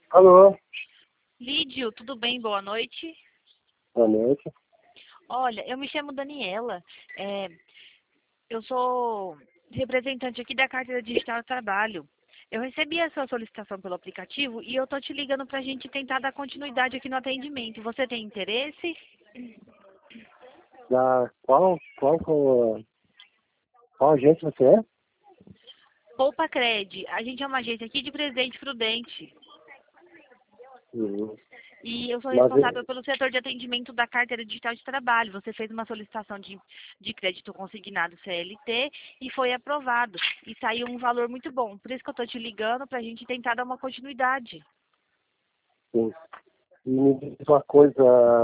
Alô, Lídio, tudo bem? Boa noite. boa noite. Olha, eu me chamo Daniela. É, eu sou representante aqui da Carteira Digital do Trabalho. Eu recebi a sua solicitação pelo aplicativo e eu tô te ligando para a gente tentar dar continuidade aqui no atendimento. Você tem interesse? Da qual agente você é? Poupa Cred. A gente é uma agência aqui de Presidente Prudente. Uhum. E eu sou Mas responsável pelo setor de atendimento da Carteira Digital de Trabalho. Você fez uma solicitação de crédito consignado CLT e foi aprovado. E saiu um valor muito bom. Por isso que eu estou te ligando para a gente tentar dar uma continuidade. sim. E me diz uma coisa,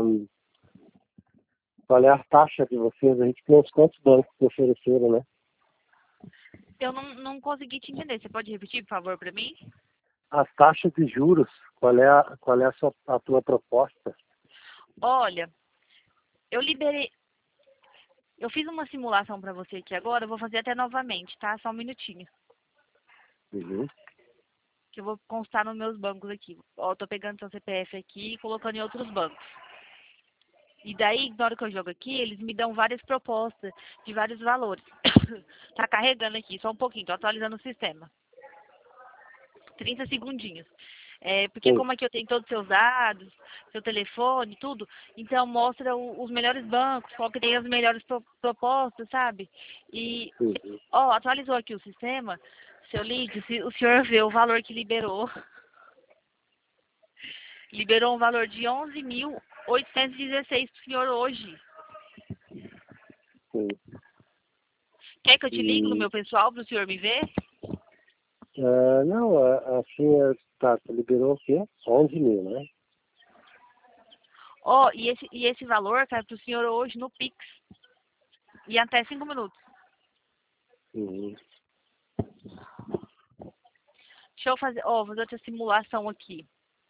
qual é a taxa de vocês? A gente tem uns quantos bancos que ofereceram, né? Eu não consegui te entender. Você pode repetir, por favor, para mim? As taxas de juros, qual é a tua proposta? Olha, eu liberei. Eu fiz uma simulação para você aqui agora. Eu vou fazer até novamente, tá? Só um minutinho. Uhum. Que eu vou constar nos meus bancos aqui. Ó, eu tô pegando seu CPF aqui e colocando em outros bancos. E daí, na hora que eu jogo aqui, eles me dão várias propostas de vários valores. Tá carregando aqui, só um pouquinho, tô atualizando o sistema. 30 segundinhos. Porque Sim, como aqui eu tenho todos os seus dados, seu telefone, tudo, então mostra os melhores bancos, qual que tem as melhores propostas, sabe? E, uhum. ó, atualizou aqui o sistema, seu Lídio, se o senhor vê o valor que liberou, liberou um valor de 11.816 pro senhor hoje. Sim. Quer que eu te ligue no E, meu pessoal para o senhor me ver? não, assim, tá, você liberou o quê? 11 mil, né? Ó, e esse valor cai para o senhor hoje no Pix. E até 5 minutos. Uhum. Deixa eu fazer, ó, vou fazer outra simulação aqui.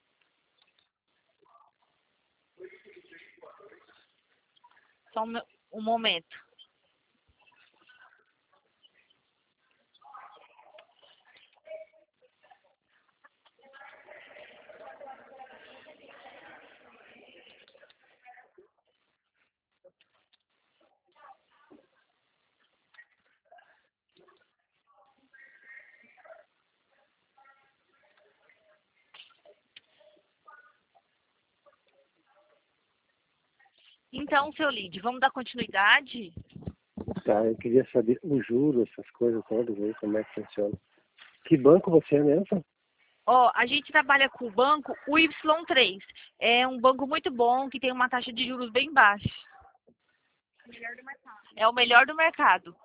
Só um momento. Então, seu Lid, vamos dar continuidade? Tá, eu queria saber o juro, essas coisas todas aí, como é que funciona. Que banco você é mesmo? Ó, a gente trabalha com o banco o Y3. É um banco muito bom, que tem uma taxa de juros bem baixa. É o melhor do mercado.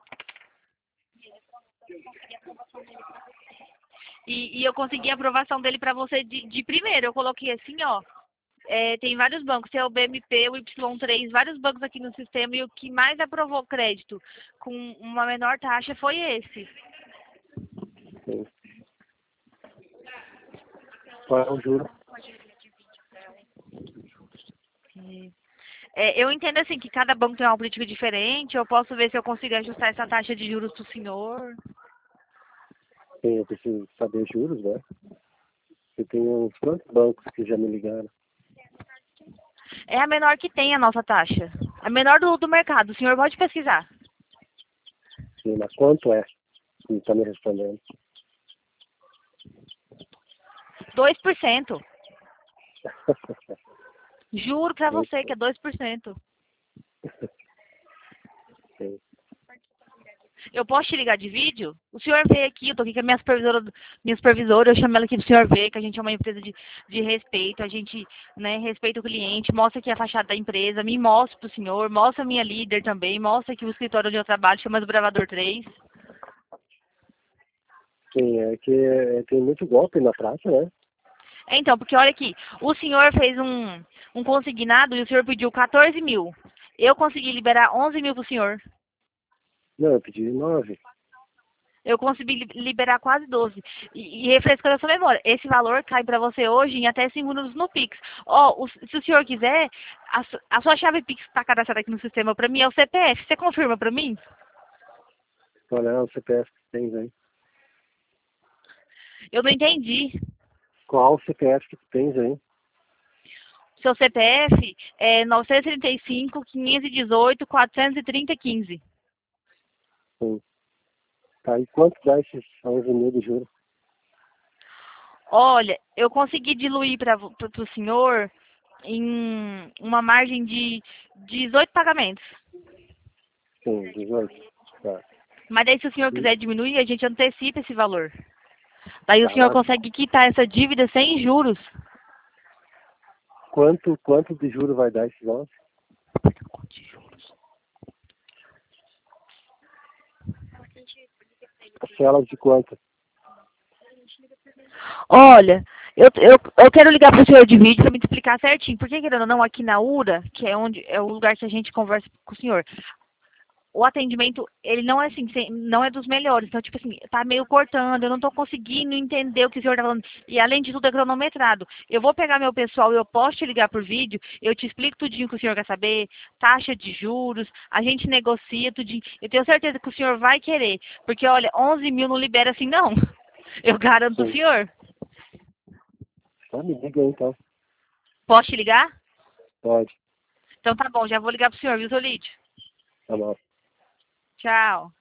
E eu consegui a aprovação dele para você de primeiro. Eu coloquei assim, ó. Tem vários bancos, tem o BMP, o Y3, vários bancos aqui no sistema. E o que mais aprovou crédito com uma menor taxa foi esse. Sim. Qual é o juro? Eu entendo assim que cada banco tem uma política diferente. Eu posso ver se eu consigo ajustar essa taxa de juros para o senhor. Sim, eu preciso saber juros, né? Eu tenho uns quantos bancos que já me ligaram. É a menor que tem a nossa taxa. A menor do mercado. O senhor pode pesquisar. Sim, mas quanto é? Não está me respondendo. 2%. Juro pra Muito você que bom. é 2%. Sim. Eu posso te ligar de vídeo? O senhor vê aqui, eu tô aqui com a minha supervisora, eu chamo ela aqui pro senhor ver, que a gente é uma empresa de respeito, a gente, né, respeita o cliente, mostra aqui a fachada da empresa, me mostra pro senhor, mostra a minha líder também, mostra aqui o escritório onde eu trabalho, chama do Bravador 3. Sim, é que tem muito golpe na praça, né? Então, porque olha aqui, o senhor fez um consignado e o senhor pediu 14 mil. Eu consegui liberar 11 mil pro senhor. Não, eu pedi 9. Eu consegui liberar quase 12. E refrescando a sua memória, esse valor cai para você hoje em até 5 minutos no Pix. Ó, se o senhor quiser, a sua chave Pix está cadastrada aqui no sistema para mim, é o CPF. Você confirma para mim? Qual é o CPF que tem aí? Eu não entendi. Qual o CPF que tu tens aí? Seu CPF é 935-518-430-15. Sim. Tá, e quanto dá esses 11 mil de juros? Olha, eu consegui diluir para o senhor em uma margem de 18 pagamentos. Sim, 18. Tá. Mas daí, se o senhor E, quiser diminuir, a gente antecipa esse valor. Daí o tá, senhor mas consegue quitar essa dívida sem juros. quanto de juros vai dar esses 11? Parcelas de quanto? Olha, eu quero ligar para o senhor de vídeo para me explicar certinho. Porque, querendo ou não, aqui na URA, que é onde é o lugar que a gente conversa com o senhor, o atendimento, ele não é assim, não é dos melhores. Então, tipo assim, tá meio cortando, eu não tô conseguindo entender o que o senhor tá falando. E além de tudo, é cronometrado. Eu vou pegar meu pessoal, eu posso te ligar por vídeo, eu te explico tudinho que o senhor quer saber, taxa de juros, a gente negocia tudinho. Eu tenho certeza que o senhor vai querer. Porque, olha, 11 mil não libera assim, não. Eu garanto o Sim. senhor. Tá, me liga aí então. Posso te ligar? Pode. Então tá bom, já vou ligar pro senhor, viu, Solide? Tá bom. Tchau.